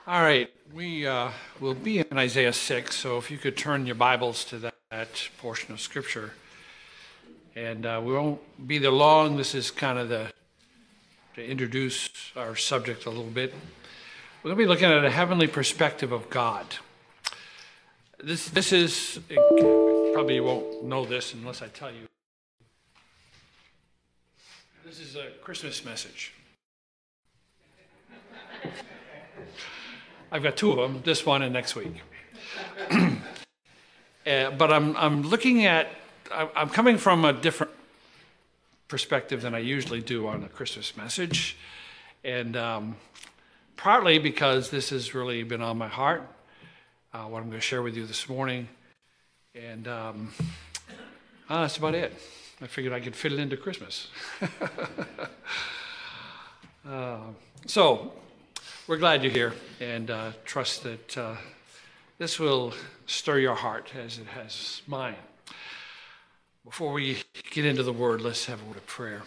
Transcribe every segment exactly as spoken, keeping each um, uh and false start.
All right, we uh, will be in Isaiah six, so if you could turn your Bibles to that, that portion of Scripture. And uh, we won't be there long. This is kind of the, to introduce our subject a little bit. We're going to be looking at a heavenly perspective of God. This, this is, probably you won't know this unless I tell you. This is a Christmas message. I've got two of them, this one and next week. uh, but I'm I'm looking at, I'm coming from a different perspective than I usually do on a Christmas message. And um, partly because this has really been on my heart, uh, what I'm going to share with you this morning. And um, uh, that's about it. I figured I could fit it into Christmas. uh, so, we're glad you're here, and uh, trust that uh, this will stir your heart as it has mine. Before we get into the Word, let's have a word of prayer.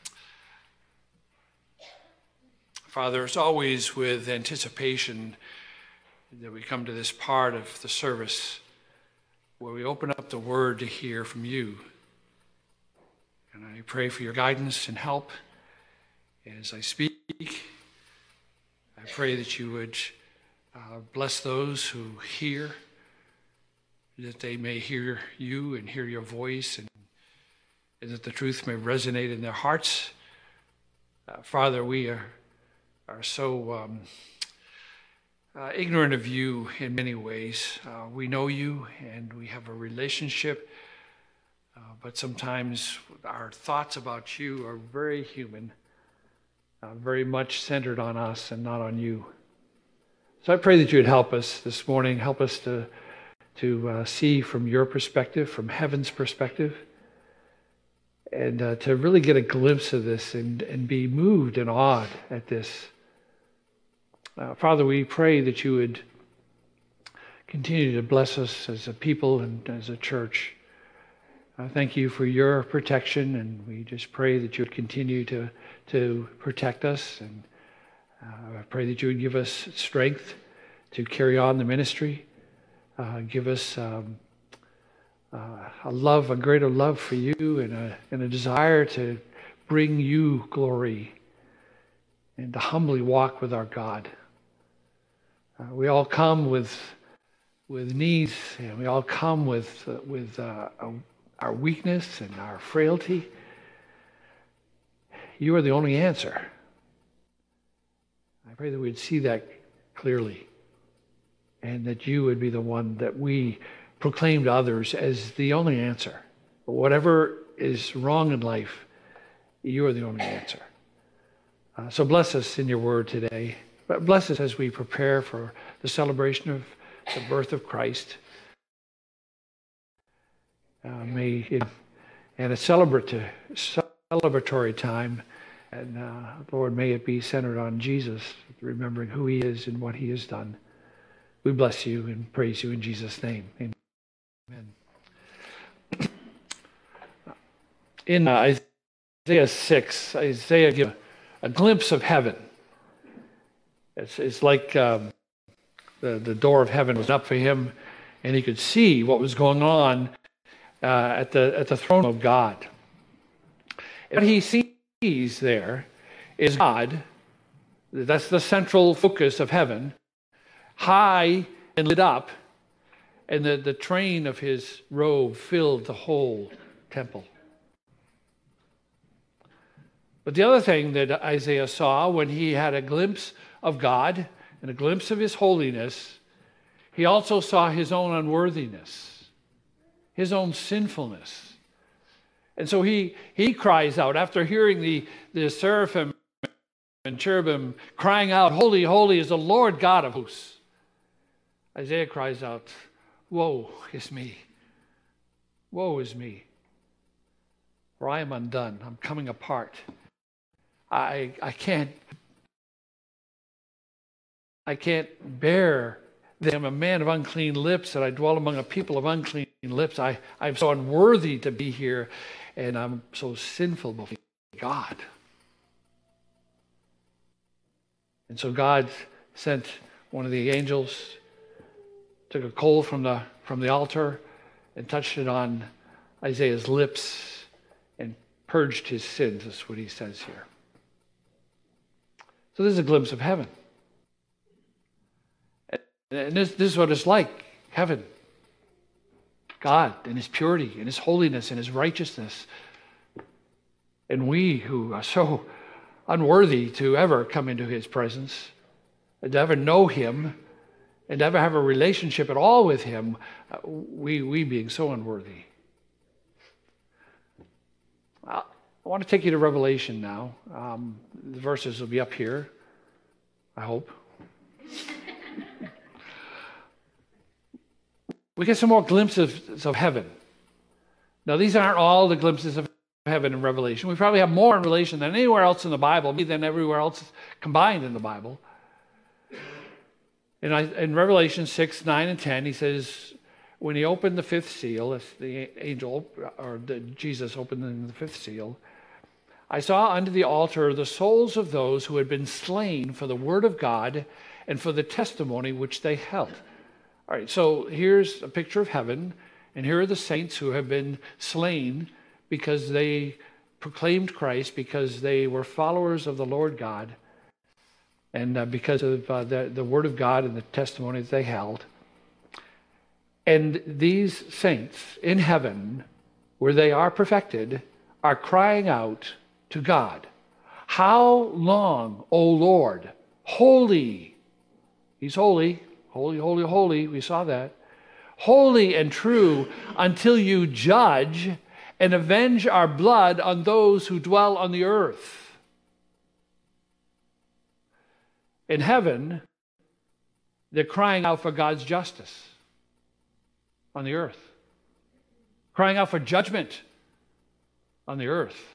Father, it's always with anticipation that we come to this part of the service where we open up the Word to hear from you. And I pray for your guidance and help as I speak. I pray that you would uh, bless those who hear, that they may hear you and hear your voice, and, and that the truth may resonate in their hearts. Uh, Father, we are, are so um, uh, ignorant of you in many ways. Uh, we know you and we have a relationship, uh, but sometimes our thoughts about you are very human. Uh, very much centered on us and not on you. So I pray that you would help us this morning, help us to, to uh, see from your perspective, from heaven's perspective, and uh, to really get a glimpse of this and, and be moved and awed at this. Uh, Father, we pray that you would continue to bless us as a people and as a church. Uh, thank you for your protection, and we just pray that you would continue to, to protect us. And uh, I pray that you would give us strength to carry on the ministry. Uh, give us um, uh, a love, a greater love for you, and a, and a desire to bring you glory and to humbly walk with our God. Uh, we all come with with needs, and we all come with uh, with uh, a our weakness and our frailty. You are the only answer. I pray that we'd see that clearly, and that you would be the one that we proclaim to others as the only answer. Whatever is wrong in life, you are the only answer. Uh, so bless us in your word today. But bless us as we prepare for the celebration of the birth of Christ. Uh, may it, and a celebratory, celebratory time, and uh, Lord, may it be centered on Jesus, remembering who he is and what he has done. We bless you and praise you in Jesus' name. Amen. In uh, Isaiah six, Isaiah gives a glimpse of heaven. It's, it's like um, the, the door of heaven was up for him, and he could see what was going on Uh, at the at the throne of God. And what he sees there is God, that's the central focus of heaven, high and lit up, and the, the train of his robe filled the whole temple. But the other thing that Isaiah saw when he had a glimpse of God and a glimpse of his holiness, he also saw his own unworthiness, his own sinfulness. And so he he cries out, after hearing the, the seraphim and cherubim crying out, "Holy, holy is the Lord God of hosts." Isaiah cries out, "Woe is me. Woe is me. For I am undone. I'm coming apart. I I can't I can't bear them, a man of unclean lips, that I dwell among a people of unclean lips. I, I'm so unworthy to be here, and I'm so sinful before God." And so God sent one of the angels took a coal from the from the altar and touched it on Isaiah's lips and purged his sins. That's what he says here. So this is a glimpse of heaven. And this, this is what it's like, heaven. God and his purity and his holiness and his righteousness. And we who are so unworthy to ever come into his presence and to ever know him and to ever have a relationship at all with him, we, we being so unworthy. I want to take you to Revelation now. Um, the verses will be up here, I hope. We get some more glimpses of heaven. Now, these aren't all the glimpses of heaven in Revelation. We probably have more in Revelation than anywhere else in the Bible, maybe than everywhere else combined in the Bible. In, in Revelation six, nine, and ten, he says, when he opened the fifth seal, as the angel, or the, Jesus opened the fifth seal, I saw under the altar the souls of those who had been slain for the word of God and for the testimony which they held. All right, so here's a picture of heaven, and here are the saints who have been slain because they proclaimed Christ, because they were followers of the Lord God, and uh, because of uh, the, the word of God and the testimony that they held. And these saints in heaven, where they are perfected, are crying out to God, "How long, O Lord, holy," he's holy, holy, holy, holy, we saw that, "holy and true, until you judge and avenge our blood on those who dwell on the earth." In heaven, they're crying out for God's justice on the earth, crying out for judgment on the earth.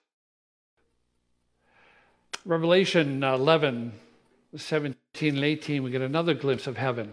Revelation eleven, seventeen and eighteen, we get another glimpse of heaven.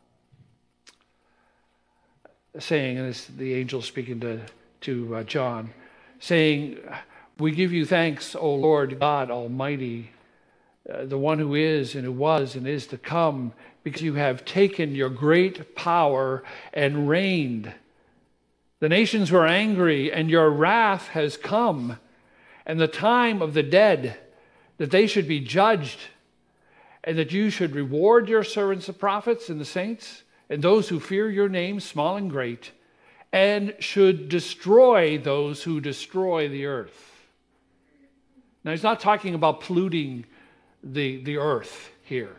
Saying, and it's the angel speaking to, to uh, John, saying, "We give you thanks, O Lord God Almighty, uh, the one who is and who was and is to come, because you have taken your great power and reigned. The nations were angry, and your wrath has come, and the time of the dead, that they should be judged, and that you should reward your servants, the prophets and the saints, and those who fear your name, small and great, and should destroy those who destroy the earth." Now, he's not talking about polluting the, the earth here.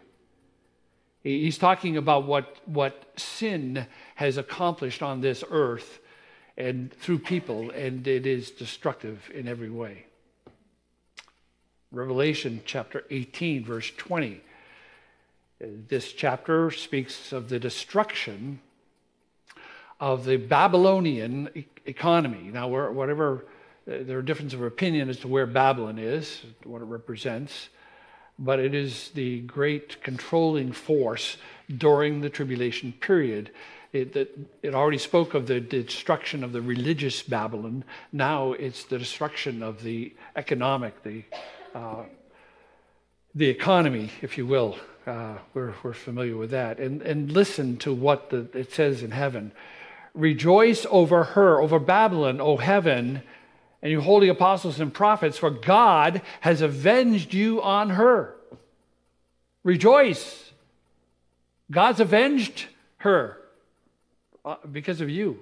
He's talking about what, what sin has accomplished on this earth and through people, and it is destructive in every way. Revelation chapter eighteen, verse twenty. This chapter speaks of the destruction of the Babylonian e- economy. Now, whatever, there are differences of opinion as to where Babylon is, what it represents, but it is the great controlling force during the tribulation period. It, it, it already spoke of the destruction of the religious Babylon. Now it's the destruction of the economic, the uh, the economy, if you will. Uh, we're, we're familiar with that. And, and listen to what the, it says in heaven. "Rejoice over her, over Babylon, O heaven, and you holy apostles and prophets, for God has avenged you on her." Rejoice. God's avenged her uh, because of you,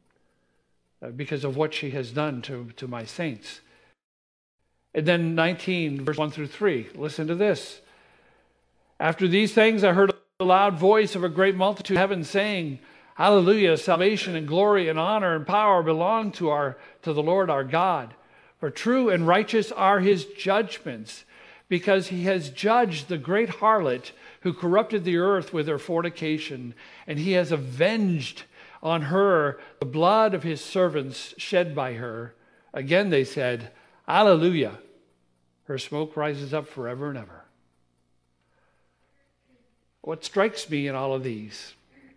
uh, because of what she has done to, to my saints. And then nineteen, verse one through three. Listen to this. "After these things I heard a loud voice of a great multitude in heaven saying, Hallelujah, salvation and glory and honor and power belong to our to the Lord our God. For true and righteous are his judgments, because he has judged the great harlot who corrupted the earth with her fornication, and he has avenged on her the blood of his servants shed by her. Again they said, Hallelujah. Her smoke rises up forever and ever." What strikes me in all of these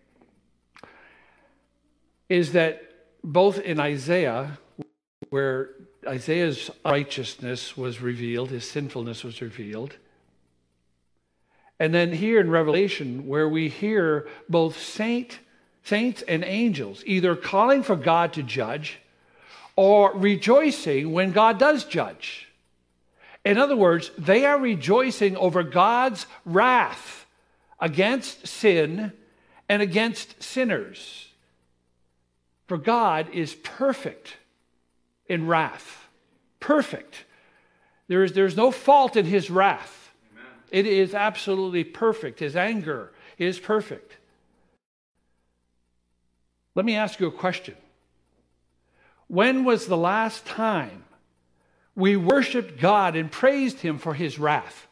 is that both in Isaiah, where Isaiah's righteousness was revealed, his sinfulness was revealed, And then here in Revelation, where we hear both saint, saints and angels either calling for God to judge or rejoicing when God does judge. In other words, they are rejoicing over God's wrath against sin and against sinners. For God is perfect in wrath. Perfect. There is, there's no fault in his wrath. Amen. It is absolutely perfect. His anger is perfect. Let me ask you a question. When was the last time we worshiped God and praised him for his wrath?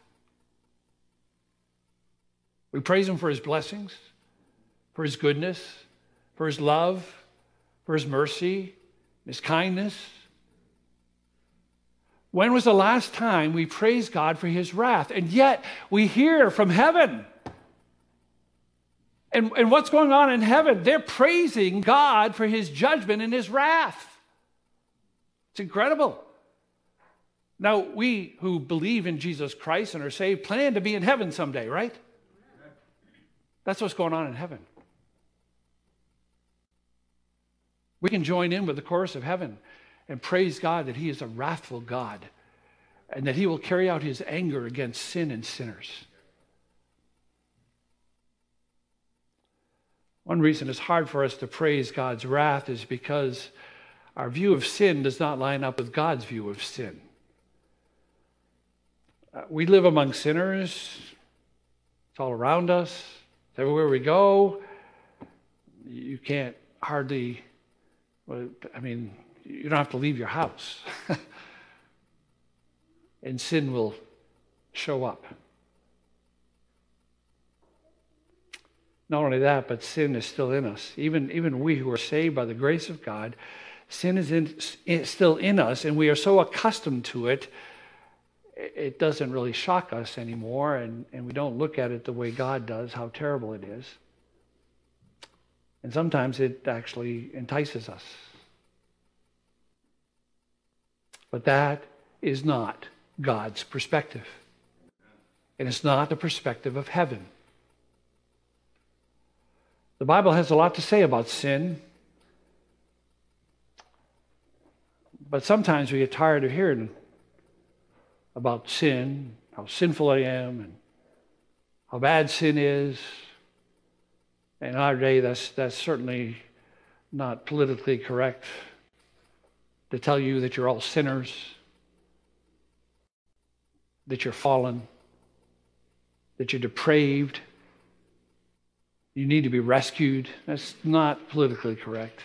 We praise him for his blessings, for his goodness, for his love, for his mercy, his kindness. When was the last time we praised God for his wrath? And yet we hear from heaven. And, and what's going on in heaven? They're praising God for his judgment and his wrath. It's incredible. Now, we who believe in Jesus Christ and are saved plan to be in heaven someday, right? That's what's going on in heaven. We can join in with the chorus of heaven and praise God that he is a wrathful God and that he will carry out his anger against sin and sinners. One reason it's hard for us to praise God's wrath is because our view of sin does not line up with God's view of sin. Uh, we live among sinners. It's all around us. It's everywhere we go. You can't hardly, well, I mean, you don't have to leave your house. And sin will show up. Not only that, but sin is still in us. Even, even we who are saved by the grace of God, sin is in, is still in us, and we are so accustomed to it, it doesn't really shock us anymore, and, and we don't look at it the way God does, how terrible it is. And sometimes it actually entices us. But that is not God's perspective. And it's not the perspective of heaven. The Bible has a lot to say about sin. But sometimes we get tired of hearing about sin, how sinful I am, and how bad sin is. In our day, that's, that's certainly not politically correct to tell you that you're all sinners, that you're fallen, that you're depraved, you need to be rescued. That's not politically correct.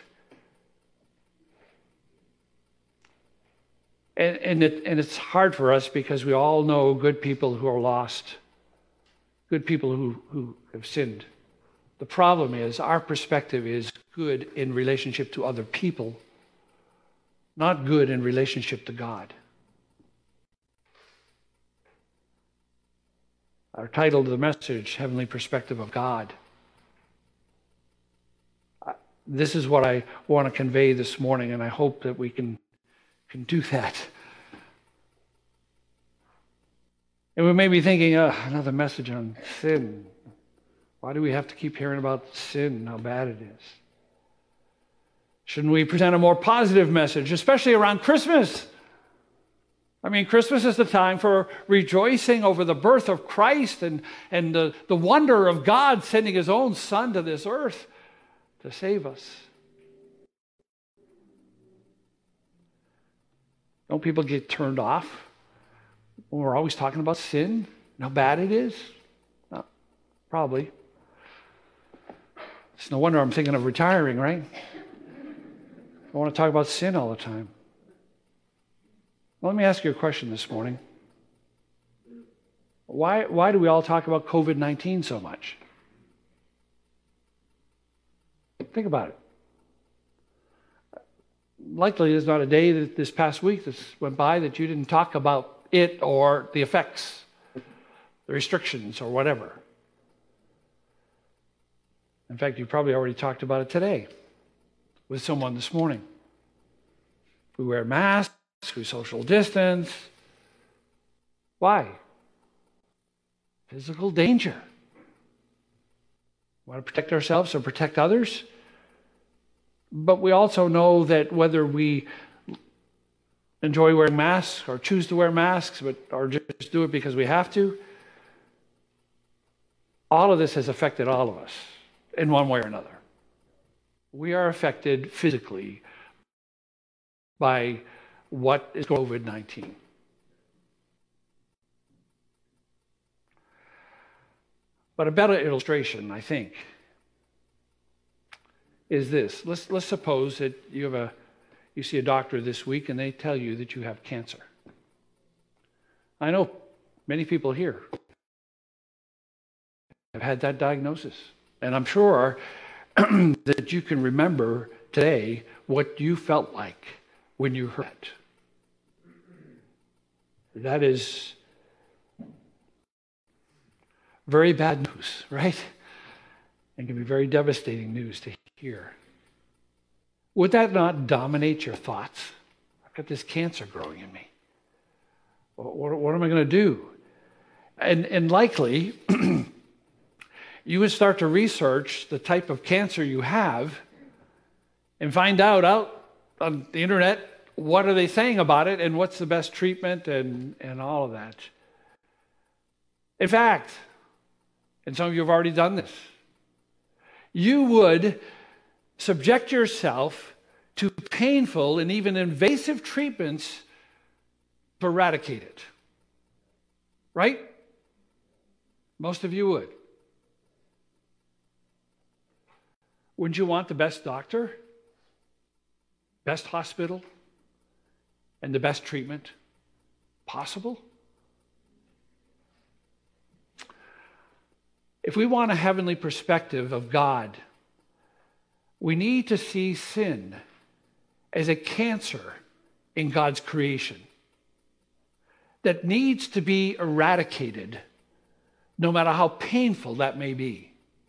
And, and, it, and it's hard for us because we all know good people who are lost, good people who, who have sinned. The problem is our perspective is good in relationship to other people, not good in relationship to God. Our title to the message, Heavenly Perspective of God. This is what I want to convey this morning, and I hope that we can, can do that. And we may be thinking, oh, another message on sin. Why do we have to keep hearing about sin and how bad it is? Shouldn't we present a more positive message, especially around Christmas? I mean, Christmas is the time for rejoicing over the birth of Christ and, and the, the wonder of God sending his own Son to this earth to save us. Don't people get turned off when we're always talking about sin and how bad it is? No, probably. It's no wonder I'm thinking of retiring, right? I want to talk about sin all the time. Well, let me ask you a question this morning. Why, why do we all talk about covid nineteen so much? Think about it. Likely there's not a day that this past week that went by that you didn't talk about it or the effects, the restrictions or whatever. In fact, you probably already talked about it today with someone this morning. We wear masks, we social distance. Why? physical danger. We want to protect ourselves or protect others. But we also know that whether we enjoy wearing masks or choose to wear masks, but or just do it because we have to, all of this has affected all of us in one way or another. We are affected physically by what is covid nineteen. But a better illustration, I think, is this. Let's, let's suppose that you have a you see a doctor this week and they tell you that you have cancer. I know many people here have had that diagnosis. And I'm sure that you can remember today what you felt like when you heard it. That is very bad news, right? And can be very devastating news to hear. Would that not dominate your thoughts? I've got this cancer growing in me. What, what, what am I going to do? And, and likely, you would start to research the type of cancer you have and find out out on the internet what are they saying about it and what's the best treatment and, and all of that. In fact, and some of you have already done this, you would subject yourself to painful and even invasive treatments to eradicate it. Right? Most of you would. Wouldn't you want the best doctor, best hospital, and the best treatment possible? If we want a heavenly perspective of God, we need to see sin as a cancer in God's creation that needs to be eradicated, no matter how painful that may be.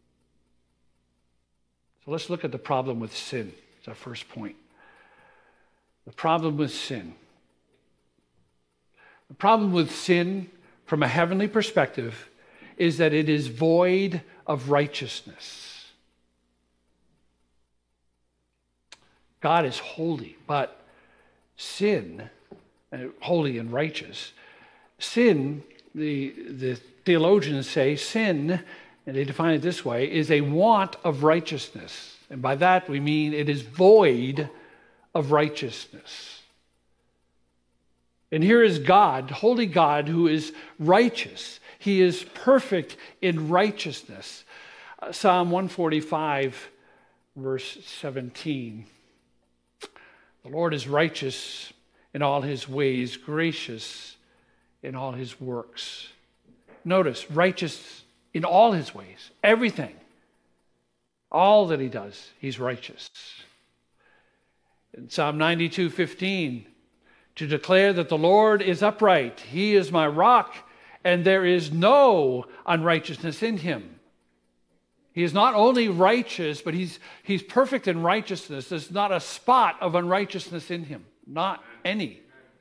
So let's look at the problem with sin. It's our first point. The problem with sin. The problem with sin from a heavenly perspective is that it is void of righteousness. God is holy, but sin, uh, holy and righteous, sin, the, the theologians say, sin, and they define it this way, is a want of righteousness. And by that we mean it is void of righteousness. And here is God, holy God, who is righteous. He is perfect in righteousness. Uh, Psalm one forty-five, verse seventeen. The Lord is righteous in all his ways, gracious in all his works. Notice, righteous in all his ways, everything, all that he does, he's righteous. In Psalm ninety-two fifteen, to declare that the Lord is upright, he is my rock, and there is no unrighteousness in him. He is not only righteous, but he's, he's perfect in righteousness. There's not a spot of unrighteousness in him, not any.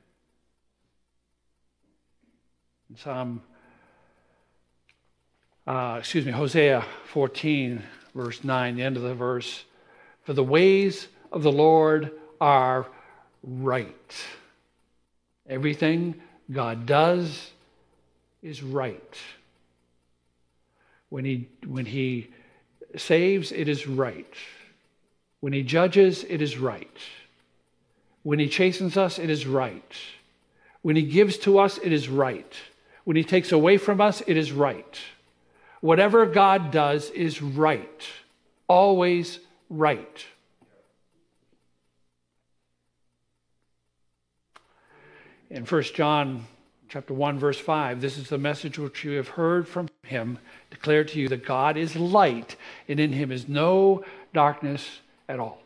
In Psalm, uh, excuse me, Hosea fourteen, verse nine, the end of the verse, for the ways of the Lord are right. Everything God does is right. When he, when he saves, it is right. When he judges, it is right. When he chastens us, it is right. When he gives to us, it is right. When he takes away from us, it is right. Whatever God does is right. Always right. In First John chapter one, verse five, this is the message which you have heard from him, declared to you that God is light, and in him is no darkness at all.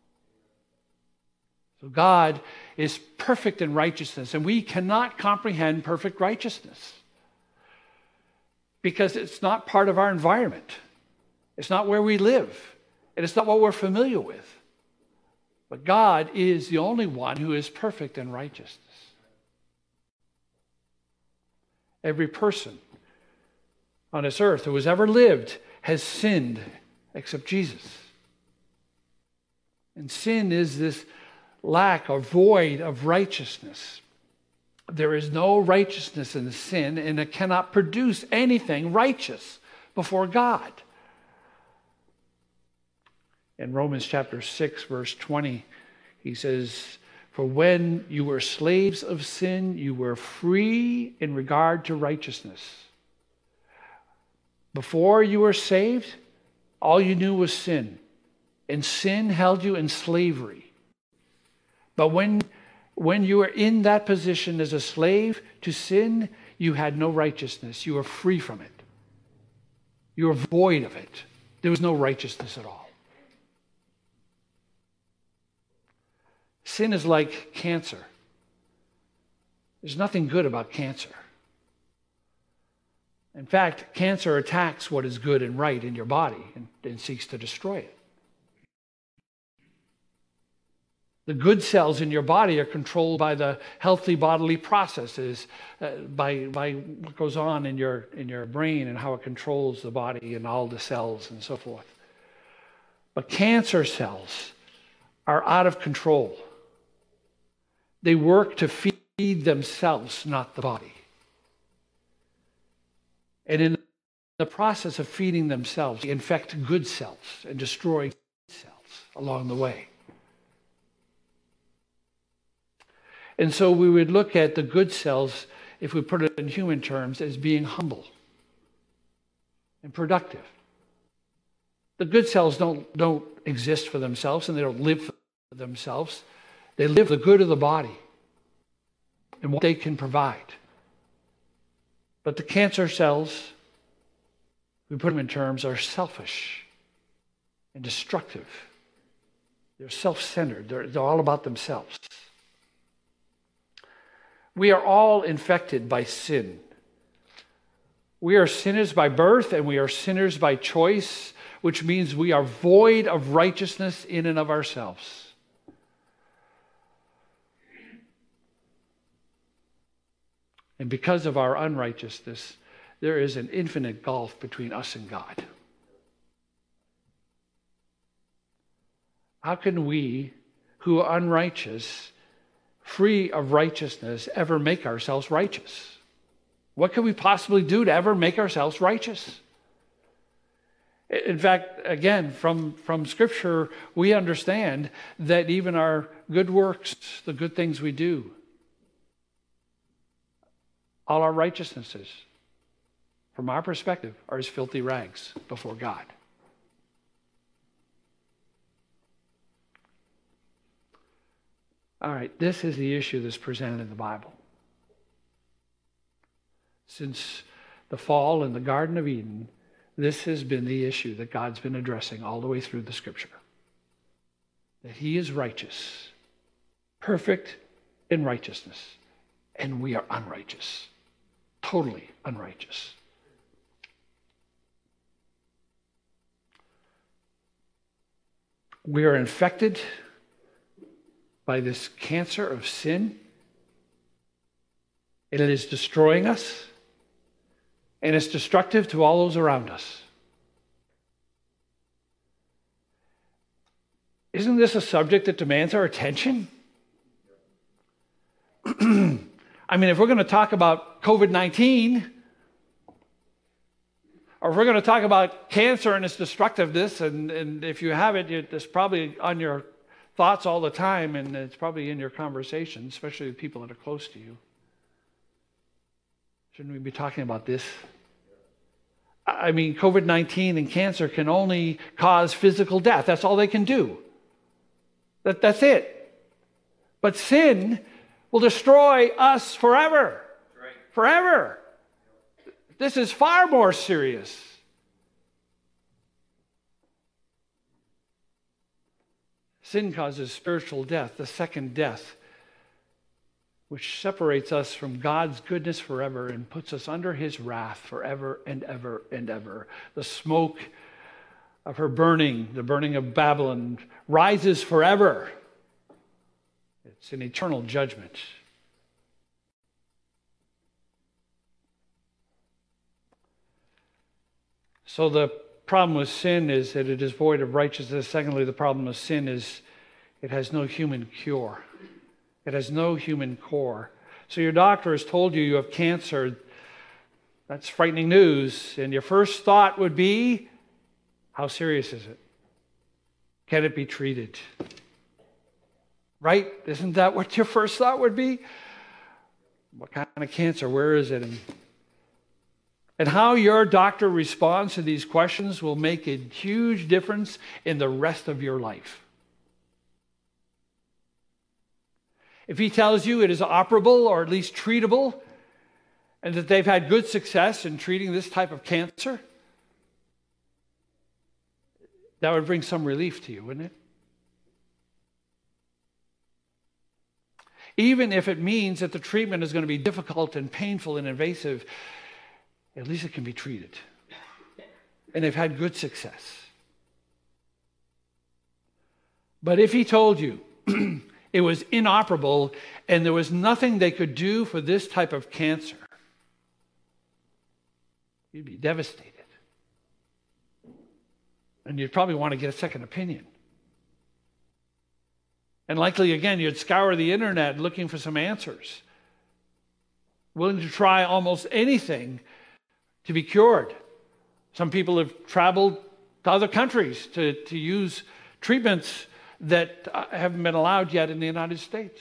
So God is perfect in righteousness, and we cannot comprehend perfect righteousness because it's not part of our environment. It's not where we live, and it's not what we're familiar with. But God is the only one who is perfect in righteousness. Every person on this earth who has ever lived has sinned except Jesus. And sin is this lack or void of righteousness. There is no righteousness in sin, and it cannot produce anything righteous before God. In Romans chapter six, verse twenty, he says, "For when you were slaves of sin, you were free in regard to righteousness." Before you were saved, all you knew was sin, and sin held you in slavery. But when, when you were in that position as a slave to sin, you had no righteousness. You were free from it. You were void of it. There was no righteousness at all. Sin is like cancer. There's nothing good about cancer. In fact, cancer attacks what is good and right in your body and, and seeks to destroy it. The good cells in your body are controlled by the healthy bodily processes, uh, by, by what goes on in your, in your brain and how it controls the body and all the cells and so forth. But cancer cells are out of control. They work to feed themselves, not the body. And in the process of feeding themselves, they infect good cells and destroy cells along the way. And so we would look at the good cells, if we put it in human terms, as being humble and productive. The good cells don't, don't exist for themselves, and they don't live for themselves. They live the good of the body and what they can provide. But the cancer cells, we put them in terms, are selfish and destructive. They're self-centered. They're, they're all about themselves. We are all infected by sin. We are sinners by birth, and we are sinners by choice, which means we are void of righteousness in and of ourselves. And because of our unrighteousness, there is an infinite gulf between us and God. How can we, who are unrighteous, free of righteousness, ever make ourselves righteous? What can we possibly do to ever make ourselves righteous? In fact, again, from, from Scripture, we understand that even our good works, the good things we do, all our righteousnesses, from our perspective, are as filthy rags before God. All right, this is the issue that's presented in the Bible. Since the fall in the Garden of Eden, this has been the issue that God's been addressing all the way through the Scripture. That He is righteous, perfect in righteousness, and we are unrighteous, totally unrighteous. We are infected by this cancer of sin, and it is destroying us, and it's destructive to all those around us. Isn't this a subject that demands our attention? I mean, if we're going to talk about covid nineteen, or if we're going to talk about cancer and its destructiveness, and, and if you have it, it's probably on your thoughts all the time, and it's probably in your conversation, especially with people that are close to you. Shouldn't we be talking about this? I mean, covid nineteen and cancer can only cause physical death. That's all they can do. That, that's it. But sin will destroy us forever. Right. Forever. This is far more serious. Sin causes spiritual death, the second death, which separates us from God's goodness forever and puts us under His wrath forever and ever and ever. The smoke of her burning, the burning of Babylon, rises forever. It's an eternal judgment. So the problem with sin is that it is void of righteousness. Secondly, the problem with sin is it has no human cure. It has no human core. So your doctor has told you you have cancer. That's frightening news. And your first thought would be, how serious is it? Can it be treated? Right? Isn't that what your first thought would be? What kind of cancer? Where is it? And, and how your doctor responds to these questions will make a huge difference in the rest of your life. If he tells you it is operable or at least treatable, and that they've had good success in treating this type of cancer, that would bring some relief to you, wouldn't it? Even if it means that the treatment is going to be difficult and painful and invasive, at least it can be treated. And they've had good success. But if he told you it was inoperable and there was nothing they could do for this type of cancer, you'd be devastated. And you'd probably want to get a second opinion. And likely, again, you'd scour the internet looking for some answers. Willing to try almost anything to be cured. Some people have traveled to other countries to, to use treatments that haven't been allowed yet in the United States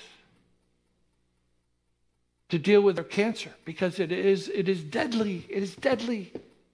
to deal with their cancer, because it is, it is deadly. It is deadly.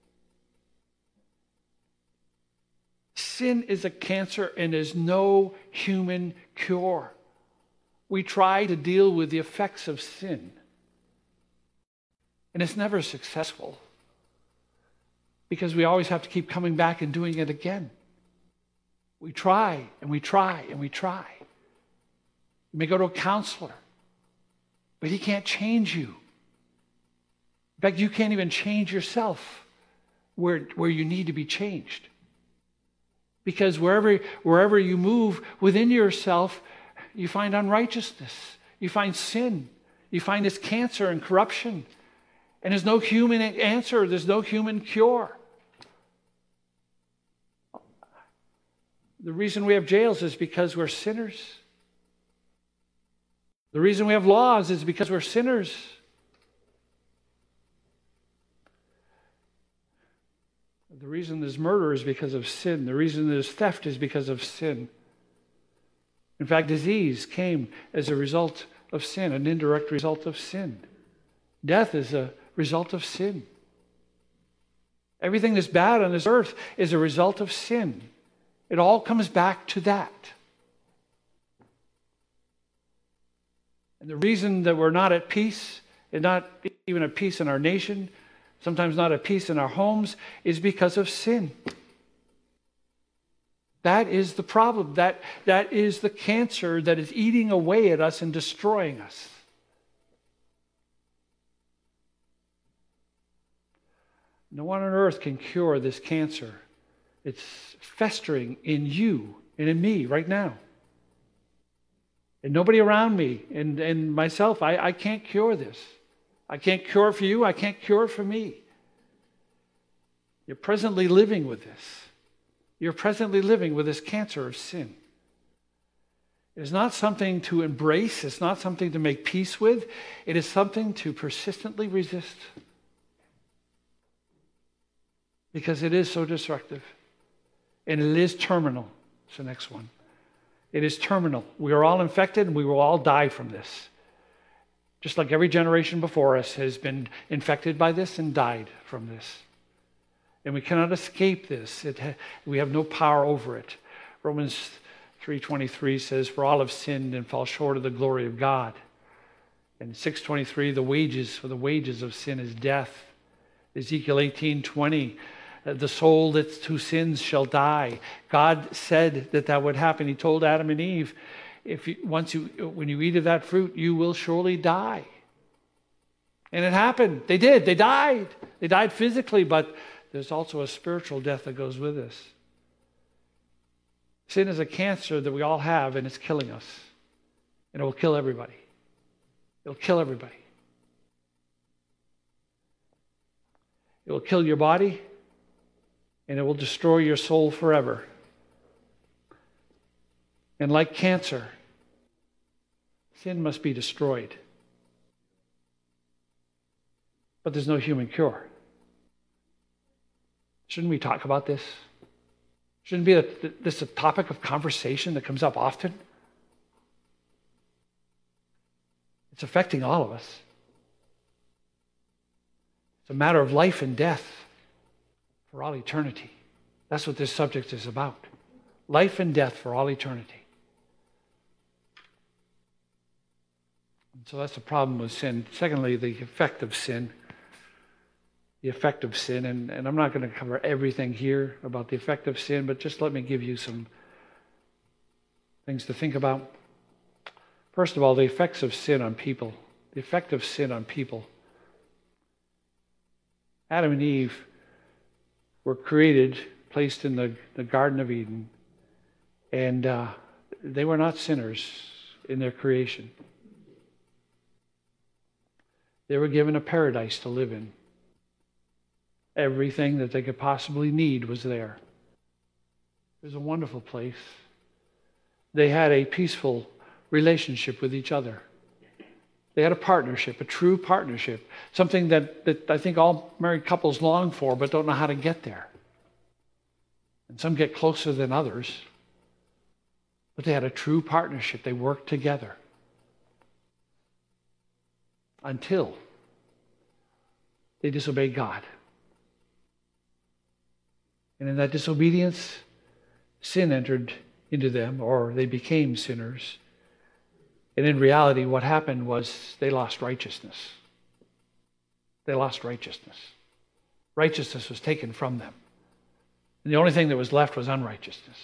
Sin is a cancer and there's no human cure. We try to deal with the effects of sin, and it's never successful because we always have to keep coming back and doing it again. We try and we try and we try. You may go to a counselor, but he can't change you. In fact, you can't even change yourself where, where you need to be changed. Because wherever, wherever you move within yourself, you find unrighteousness. You find sin. You find this cancer and corruption. And there's no human answer. There's no human cure. The reason we have jails is because we're sinners. The reason we have laws is because we're sinners. The reason there's murder is because of sin. The reason there's theft is because of sin. In fact, disease came as a result of sin, an indirect result of sin. Death is a result of sin. Everything that's bad on this earth is a result of sin. It all comes back to that. And the reason that we're not at peace, and not even at peace in our nation, sometimes not at peace in our homes, is because of sin. That is the problem. That, that is the cancer that is eating away at us and destroying us. No one on earth can cure this cancer. It's festering in you and in me right now. And nobody around me and, and myself, I, I can't cure this. I can't cure it for you. I can't cure it for me. You're presently living with this. You're presently living with this cancer of sin. It is not something to embrace. It's not something to make peace with. It is something to persistently resist. Because it is so destructive. And it is terminal. It's the next one. It is terminal. We are all infected and we will all die from this. Just like every generation before us has been infected by this and died from this. And we cannot escape this. It ha- we have no power over it. Romans three twenty-three says, "For all have sinned and fall short of the glory of God." And six twenty-three, the wages, for the wages of sin is death. Ezekiel eighteen twenty, the soul that who sins shall die. God said that that would happen. He told Adam and Eve, if you, once you, when you eat of that fruit, you will surely die. And it happened. They did. They died. They died physically, but there's also a spiritual death that goes with this. Sin is a cancer that we all have, and it's killing us. And it will kill everybody. It'll kill everybody. It will kill your body. and it will destroy your soul forever. And like cancer, sin must be destroyed. But there's no human cure. Shouldn't we talk about this? Shouldn't be a, this a topic of conversation that comes up often? It's affecting all of us. It's a matter of life and death for all eternity. That's what this subject is about. Life and death for all eternity. And so that's the problem with sin. Secondly, the effect of sin. The effect of sin. And, and I'm not going to cover everything here about the effect of sin, but just let me give you some things to think about. First of all, the effects of sin on people. The effect of sin on people. Adam and Eve were created, placed in the, the Garden of Eden, and uh, they were not sinners in their creation. They were given a paradise to live in. Everything that they could possibly need was there. It was a wonderful place. They had a peaceful relationship with each other. They had a partnership, a true partnership, something that, that I think all married couples long for but don't know how to get there. And some get closer than others. But they had a true partnership. They worked together. Until they disobeyed God. And in that disobedience, sin entered into them, or they became sinners. And in reality, what happened was they lost righteousness. They lost righteousness. Righteousness was taken from them. And the only thing that was left was unrighteousness.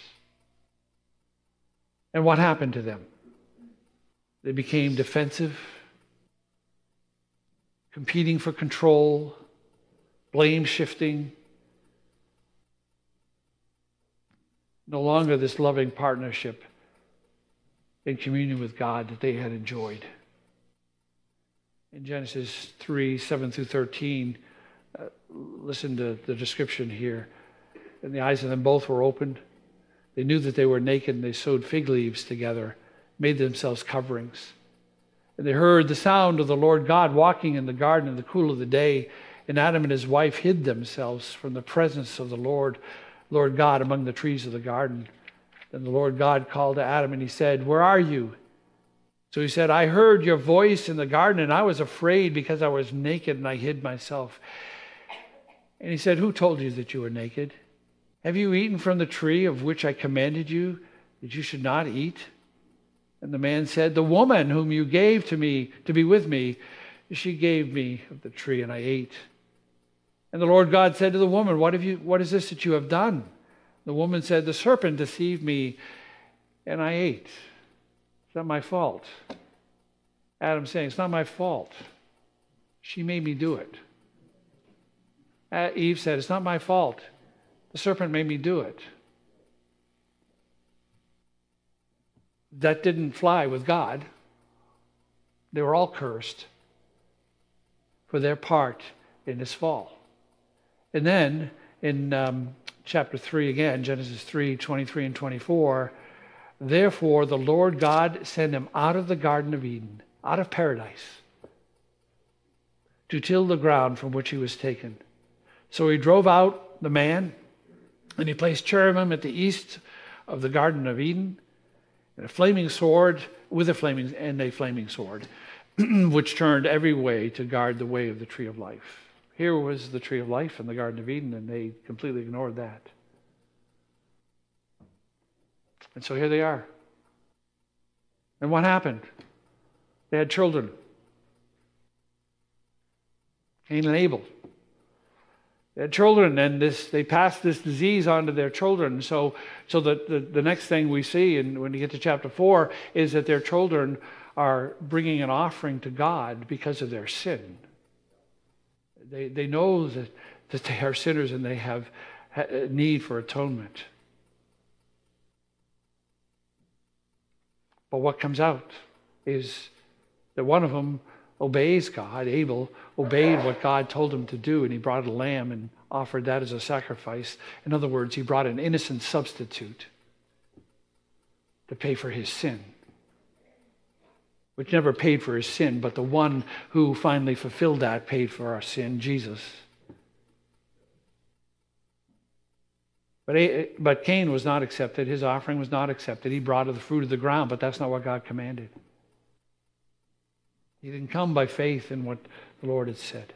And what happened to them? They became defensive, competing for control, blame shifting. No longer this loving partnership in communion with God that they had enjoyed. In Genesis three, seven through thirteen, uh, listen to the description here. And the eyes of them both were opened. They knew that they were naked, and they sewed fig leaves together, made themselves coverings. And they heard the sound of the Lord God walking in the garden in the cool of the day. And Adam and his wife hid themselves from the presence of the Lord, Lord God, among the trees of the garden. Then the Lord God called to Adam, and he said, "Where are you?" So he said, "I heard your voice in the garden, and I was afraid because I was naked, and I hid myself." And he said, "Who told you that you were naked? Have you eaten from the tree of which I commanded you that you should not eat?" And the man said, "The woman whom you gave to me to be with me, she gave me of the tree, and I ate." And the Lord God said to the woman, "What have you? What is this that you have done?" The woman said, "The serpent deceived me, and I ate. It's not my fault." Adam's saying, "It's not my fault. She made me do it." Eve said, "It's not my fault. The serpent made me do it." That didn't fly with God. They were all cursed for their part in this fall. And then in um, chapter three again, Genesis three, twenty-three and twenty-four, "Therefore the Lord God sent him out of the Garden of Eden, out of paradise, to till the ground from which he was taken. So he drove out the man, and he placed cherubim at the east of the Garden of Eden, and a flaming sword with a flaming and a flaming sword, which turned every way to guard the way of the tree of life." Here was the tree of life in the Garden of Eden, and they completely ignored that. And so here they are. And what happened? They had children. Cain and Abel. They had children, and this they passed this disease on to their children. So, so the, the, the next thing we see, and when you get to chapter four, is that their children are bringing an offering to God because of their sin. They they know that, that they are sinners and they have need for atonement. But what comes out is that one of them obeys God. Abel obeyed what God told him to do, and he brought a lamb and offered that as a sacrifice. In other words, he brought an innocent substitute to pay for his sin, which never paid for his sin, but the one who finally fulfilled that paid for our sin, Jesus. But, but Cain was not accepted. His offering was not accepted. He brought of the fruit of the ground, but that's not what God commanded. He didn't come by faith in what the Lord had said.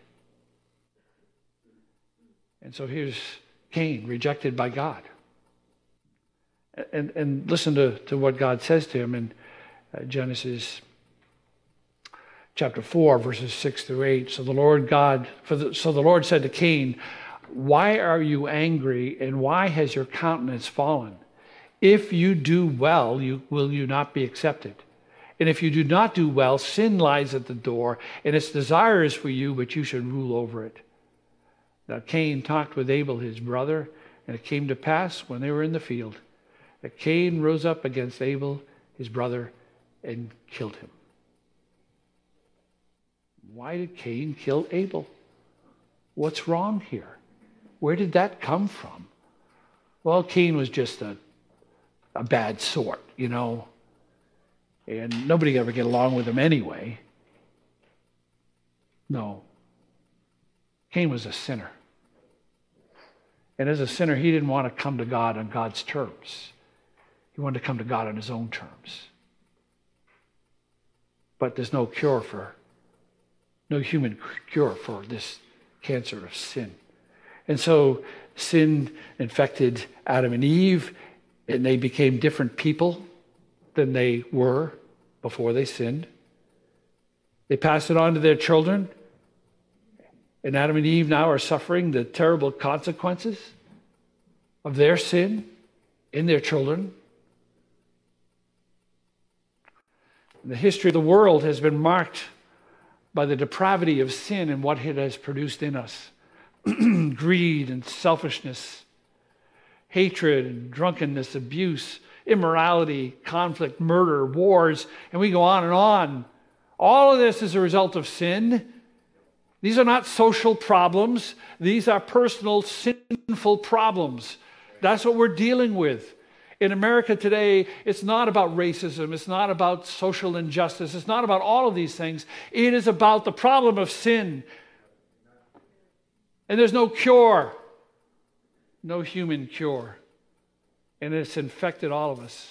And so here's Cain, rejected by God. And, and listen to, to what God says to him in uh, Genesis chapter four, verses six through eight. So the Lord God, for the, so the Lord said to Cain, "Why are you angry, and why has your countenance fallen? If you do well, you, will you not be accepted? And if you do not do well, sin lies at the door, and its desire is for you, but you should rule over it." Now Cain talked with Abel his brother, and it came to pass when they were in the field that Cain rose up against Abel his brother and killed him. Why did Cain kill Abel? What's wrong here? Where did that come from? Well, Cain was just a, a bad sort, you know, and nobody ever get along with him anyway. No. Cain was a sinner. And as a sinner, he didn't want to come to God on God's terms. He wanted to come to God on his own terms. But there's no cure for, no human cure for this cancer of sin. And so sin infected Adam and Eve, and they became different people than they were before they sinned. They passed it on to their children, and Adam and Eve now are suffering the terrible consequences of their sin in their children. The history of the world has been marked by the depravity of sin and what it has produced in us. Greed and selfishness, hatred and drunkenness, abuse, immorality, conflict, murder, wars, and we go on and on. All of this is a result of sin. These are not social problems. These are personal, sinful problems. That's what we're dealing with. In America today, it's not about racism. It's not about social injustice. It's not about all of these things. It is about the problem of sin. And there's no cure. No human cure. And it's infected all of us.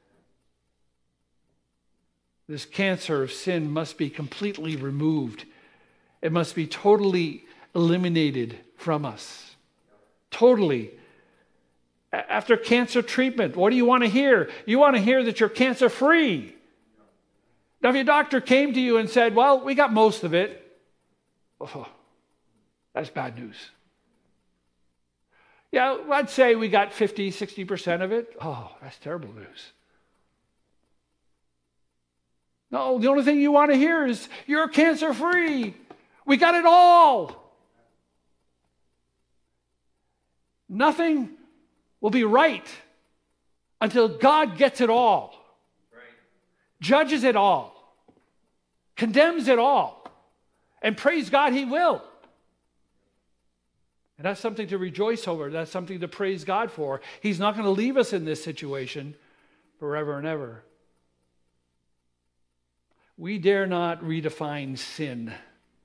This cancer of sin must be completely removed. It must be totally eliminated from us. Totally. After cancer treatment, what do you want to hear? You want to hear that you're cancer free. Now, if your doctor came to you and said, well, we got most of it, oh, that's bad news. Yeah, I'd say we got fifty, sixty percent of it. Oh, that's terrible news. No, the only thing you want to hear is you're cancer free. We got it all. Nothing will be right until God gets it all, right, judges it all, condemns it all, and praise God, he will. And that's something to rejoice over. That's something to praise God for. He's not going to leave us in this situation forever and ever. We dare not redefine sin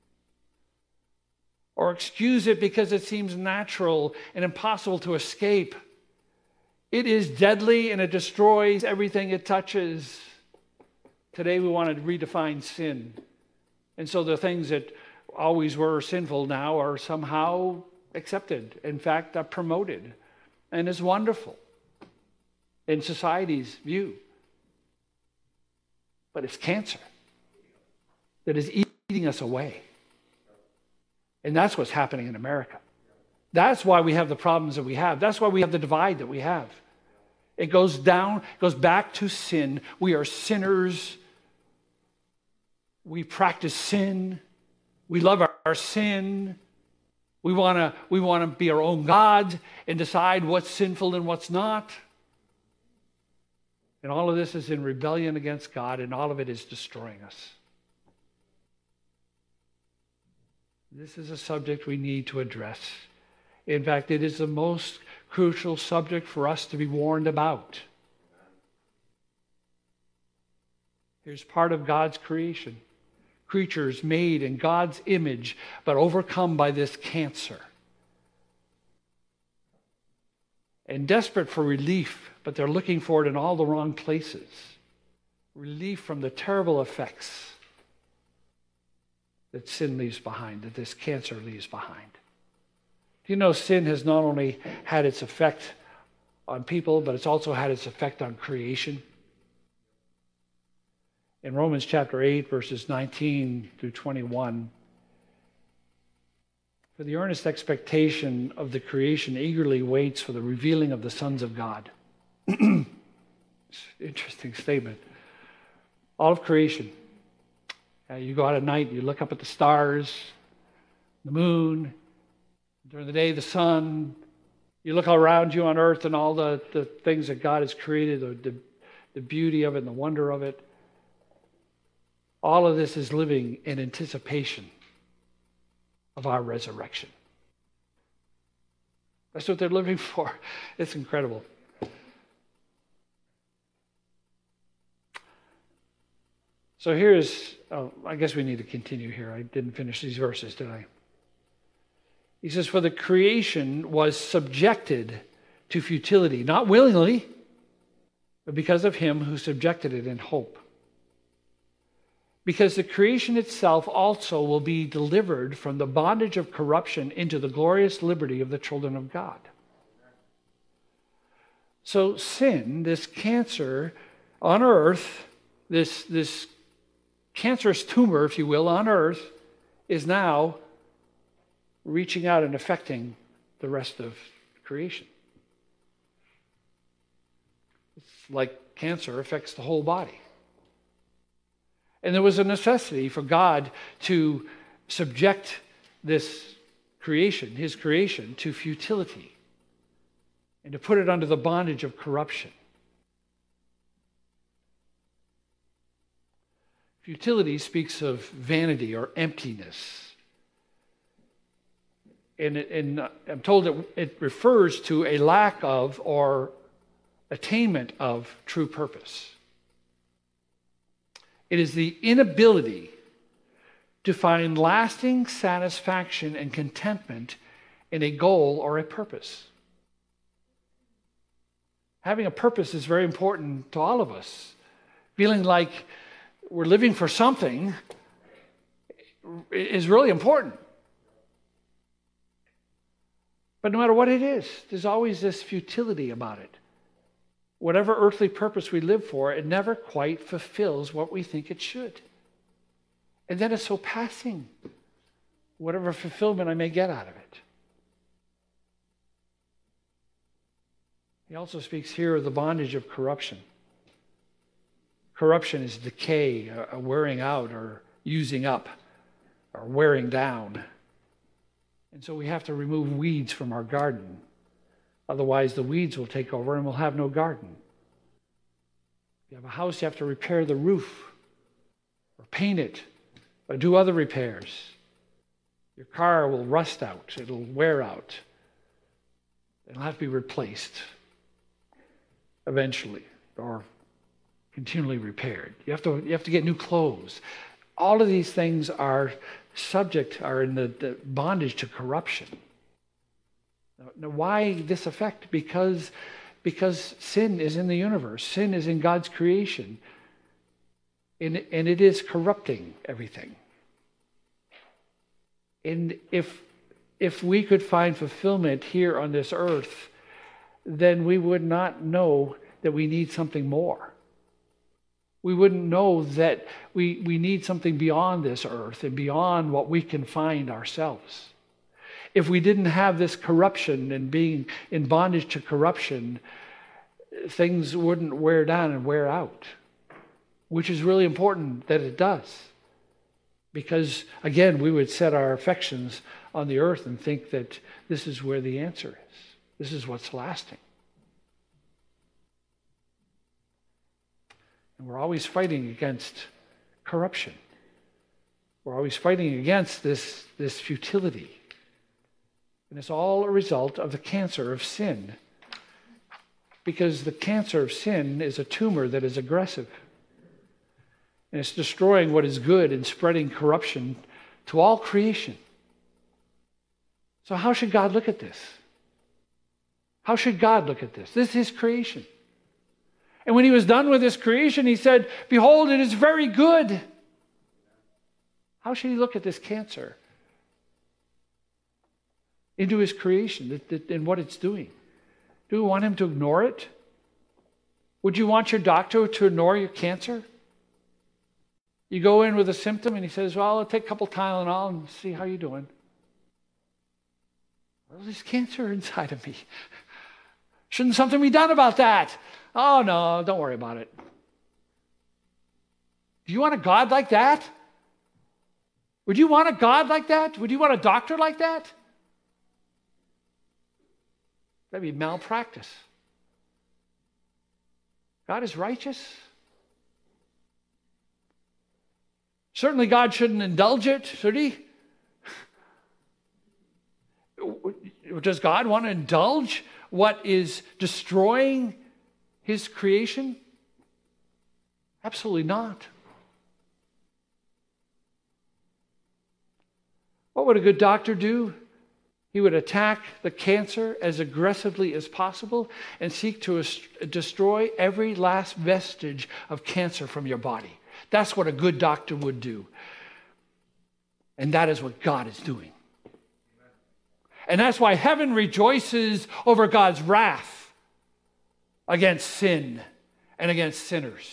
or excuse it because it seems natural and impossible to escape. It is deadly and it destroys everything it touches. Today we want to redefine sin. And so the things that always were sinful now are somehow accepted. In fact, are promoted. And is wonderful in society's view. But it's cancer that is eating us away. And that's what's happening in America. That's why we have the problems that we have. That's why we have the divide that we have. It goes down, goes back to sin. We are sinners. We practice sin. We love our, our sin. We want to we want to be our own God and decide what's sinful and what's not. And all of this is in rebellion against God, and all of it is destroying us. This is a subject we need to address. In fact, it is the most crucial subject for us to be warned about. Here's part of God's creation. Creatures made in God's image, but overcome by this cancer. And desperate for relief, but they're looking for it in all the wrong places. Relief from the terrible effects that sin leaves behind, that this cancer leaves behind. Do you know sin has not only had its effect on people, but it's also had its effect on creation? In Romans chapter eight, verses nineteen through twenty-one, for the earnest expectation of the creation eagerly waits for the revealing of the sons of God. Interesting statement. All of creation. Uh, you go out at night, you look up at the stars, the moon, during the day, the sun. You look around you on earth and all the, the things that God has created, the, the, the beauty of it and the wonder of it. All of this is living in anticipation of our resurrection. That's what they're living for. It's incredible. So here's, oh, I guess we need to continue here. I didn't finish these verses, did I? He says, for the creation was subjected to futility, not willingly, but because of him who subjected it in hope. Because the creation itself also will be delivered from the bondage of corruption into the glorious liberty of the children of God. So sin, this cancer on earth, this, this cancerous tumor, if you will, on earth, is now reaching out and affecting the rest of creation. It's like cancer affects the whole body. And there was a necessity for God to subject this creation, his creation, to futility and to put it under the bondage of corruption. Futility speaks of vanity or emptiness. And, it, and I'm told that it refers to a lack of or attainment of true purpose. It is the inability to find lasting satisfaction and contentment in a goal or a purpose. Having a purpose is very important to all of us. Feeling like we're living for something is really important. But no matter what it is, there's always this futility about it. Whatever earthly purpose we live for, it never quite fulfills what we think it should. And then it's so passing, whatever fulfillment I may get out of it. He also speaks here of the bondage of corruption. Corruption is decay, a wearing out or using up or wearing down. And so we have to remove weeds from our garden. Otherwise, the weeds will take over and we'll have no garden. If you have a house, you have to repair the roof or paint it or do other repairs. Your car will rust out. It'll wear out. It'll have to be replaced eventually or continually repaired. You have to, you have to get new clothes. All of these things are subject, are in the, the bondage to corruption. Now, why this effect? Because, because sin is in the universe. Sin is in God's creation. And, and it is corrupting everything. And if, if we could find fulfillment here on this earth, then we would not know that we need something more. We wouldn't know that we, we need something beyond this earth and beyond what we can find ourselves. If we didn't have this corruption and being in bondage to corruption, things wouldn't wear down and wear out, which is really important that it does. Because, again, we would set our affections on the earth and think that this is where the answer is. This is what's lasting. And we're always fighting against corruption. We're always fighting against this, this futility. And it's all a result of the cancer of sin. Because the cancer of sin is a tumor that is aggressive. And it's destroying what is good and spreading corruption to all creation. So how should God look at this? How should God look at this? This is his creation. And when he was done with his creation, he said, "Behold, it is very good." How should he look at this cancer into his creation and what it's doing? Do we want him to ignore it? Would you want your doctor to ignore your cancer? You go in with a symptom and he says, "Well, I'll take a couple Tylenol and see how you're doing." Well, there's cancer inside of me. Shouldn't something be done about that? Oh, no, don't worry about it. Do you want a God like that? Would you want a God like that? Would you want a doctor like that? That'd be malpractice. God is righteous. Certainly God shouldn't indulge it, should he? Does God want to indulge what is destroying his creation? Absolutely not. What would a good doctor do? He would attack the cancer as aggressively as possible and seek to destroy every last vestige of cancer from your body. That's what a good doctor would do. And that is what God is doing. And that's why heaven rejoices over God's wrath against sin and against sinners.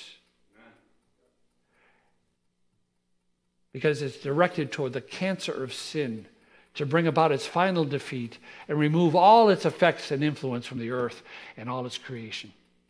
Because it's directed toward the cancer of sin to bring about its final defeat and remove all its effects and influence from the earth and all its creation.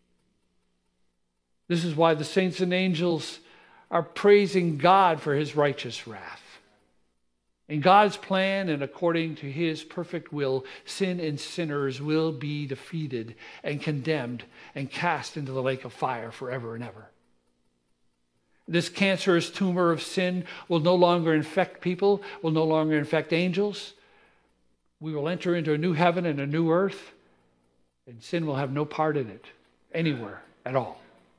This is why the saints and angels are praising God for his righteous wrath. In God's plan and according to his perfect will, sin and sinners will be defeated and condemned and cast into the lake of fire forever and ever. This cancerous tumor of sin will no longer infect people, will no longer infect angels. We will enter into a new heaven and a new earth, and sin will have no part in it anywhere at all.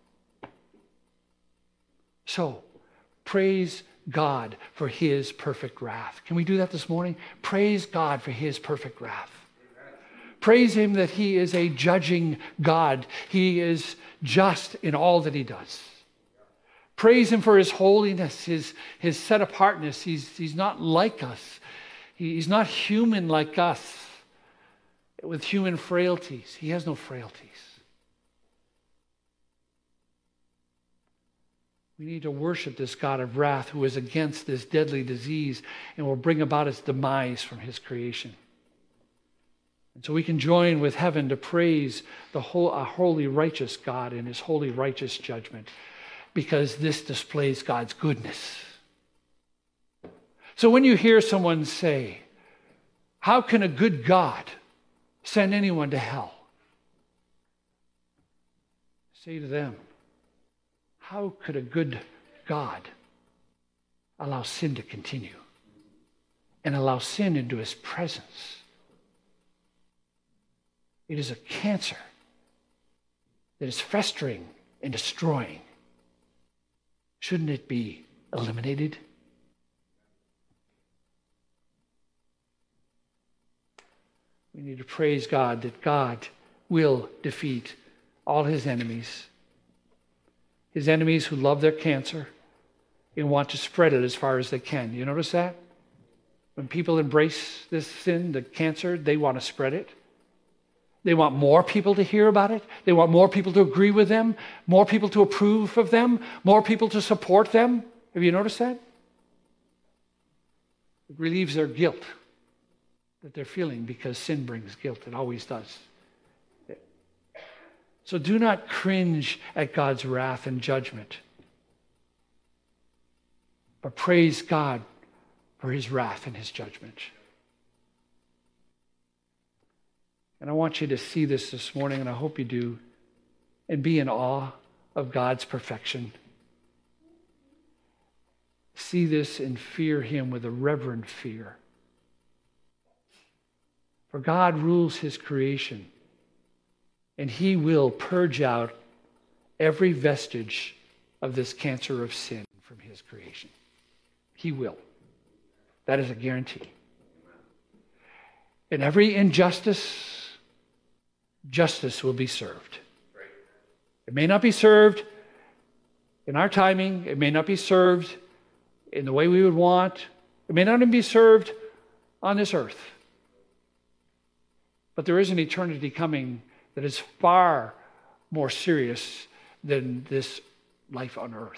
So, praise God for his perfect wrath. Can we do that this morning? Praise God for his perfect wrath. Praise him that he is a judging God. He is just in all that he does. Praise him for his holiness, his, his set-apartness. He's, he's not like us. He, he's not human like us with human frailties. He has no frailties. We need to worship this God of wrath who is against this deadly disease and will bring about its demise from his creation. And so we can join with heaven to praise the whole, a holy, righteous God in his holy, righteous judgment, because this displays God's goodness. So when you hear someone say, "How can a good God send anyone to hell?" Say to them, "How could a good God allow sin to continue and allow sin into his presence? It is a cancer that is festering and destroying. Shouldn't it be eliminated?" We need to praise God that God will defeat all his enemies. His enemies who love their cancer and want to spread it as far as they can. You notice that? When people embrace this sin, the cancer, they want to spread it. They want more people to hear about it. They want more people to agree with them, more people to approve of them, more people to support them. Have you noticed that? It relieves their guilt that they're feeling because sin brings guilt. It always does. So do not cringe at God's wrath and judgment, but praise God for his wrath and his judgment. And I want you to see this this morning, and I hope you do, and be in awe of God's perfection. see this and fear him with a reverent fear. For God rules his creation, and he will purge out every vestige of this cancer of sin from his creation. He will. That is a guarantee. And every injustice, justice will be served. It may not be served in our timing. It may not be served in the way we would want. It may not even be served on this earth. But there is an eternity coming that is far more serious than this life on earth.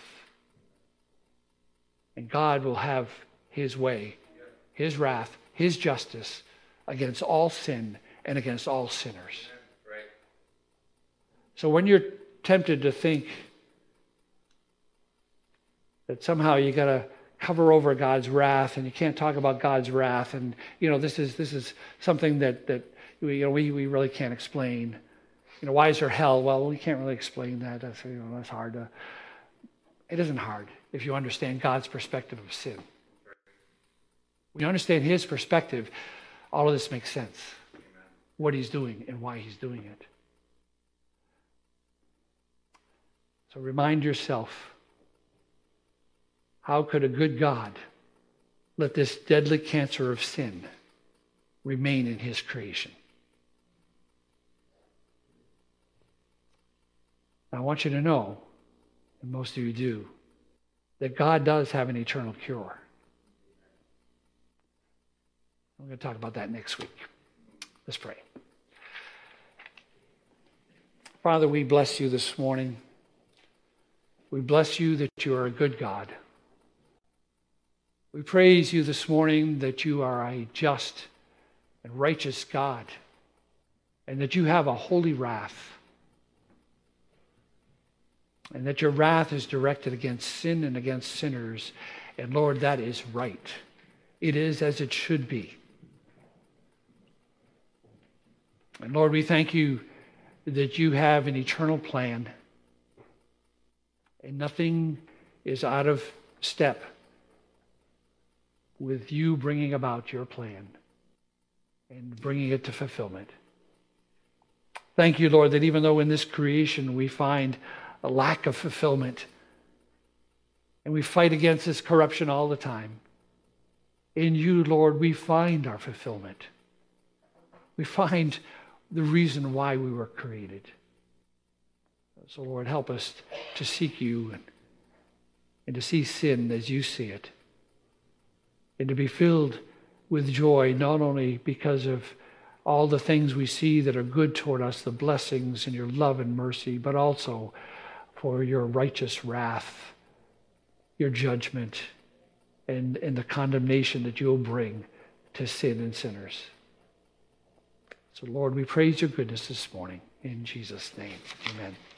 And God will have his way, his wrath, his justice against all sin and against all sinners. Right. So when you're tempted to think that somehow you got to cover over God's wrath and you can't talk about God's wrath, and you know this is this is something that that we, you know we, we really can't explain. You know, why is there hell? Well, we can't really explain that. That's, you know, that's hard to. It isn't hard if you understand God's perspective of sin. When you understand his perspective, all of this makes sense. Amen. What he's doing and why he's doing it. So remind yourself, how could a good God let this deadly cancer of sin remain in his creation? Now, I want you to know, and most of you do, that God does have an eternal cure. I'm going to talk about that next week. Let's pray. Father, we bless you this morning. We bless you that you are a good God. We praise you this morning that you are a just and righteous God, and that you have a holy wrath, and that your wrath is directed against sin and against sinners. And Lord, that is right. It is as it should be. And Lord, we thank you that you have an eternal plan, and nothing is out of step with you bringing about your plan and bringing it to fulfillment. Thank you, Lord, that even though in this creation we find a lack of fulfillment and we fight against this corruption all the time, in you, Lord, we find our fulfillment. We find the reason why we were created. So, Lord, help us to seek you and, and to see sin as you see it, and to be filled with joy, not only because of all the things we see that are good toward us, the blessings and your love and mercy, but also for your righteous wrath, your judgment, and, and the condemnation that you'll bring to sin and sinners. So, Lord, we praise your goodness this morning. In Jesus' name, amen.